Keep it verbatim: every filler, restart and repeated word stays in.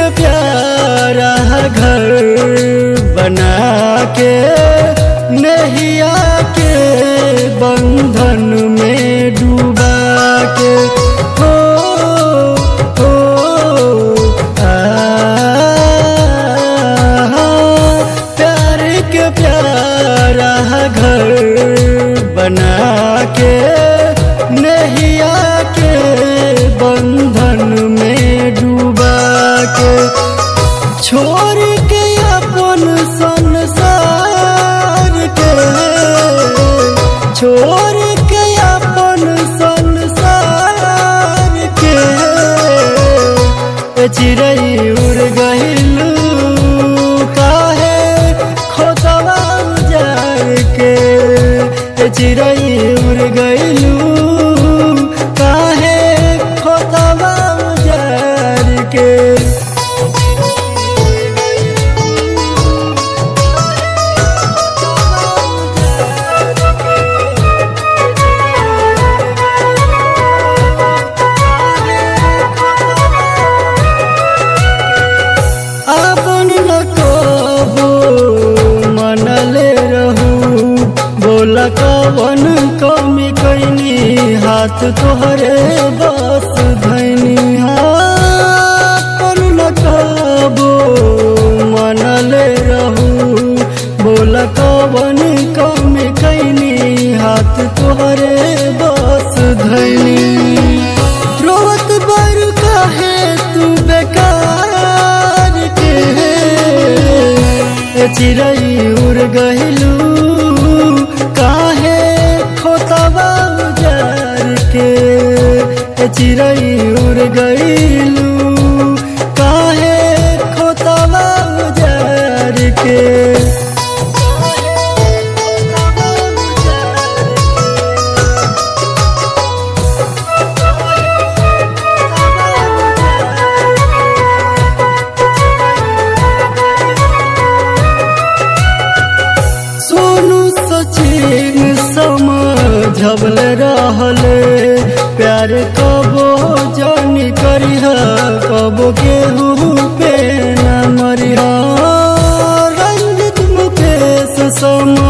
के प्यारा घर बना के नैया के बंधन में डूबा के हो हो आ, प्यार के प्यारा घर बना के नैया के बंधन में डूबा के छोड़ के अपन संसार के छोड़ के अपन संसार के चिड़ै उड़ गइलू काहे खोतवा उजार के चिड़ै उड़ गइलू काहे खोतवा उजार के अपन न कबो मनले रहू बोला कवन कमी कैनी हाथ तोहरे बस धैनी अपन न कबो मनले रहू बोला कवन कमी कैनी हाथ तोहरे बस धैनी रोवत बर काहे तू बेकार के चिड़ै उड़ गइलू काहे खोतवा उजार के चिड़ै उड़ गइलू काहे खोतवा उजार के समझल रहले प्यार कबो जानी करिहा कबो केहू पे न मरिहा रंजित मुकेश सम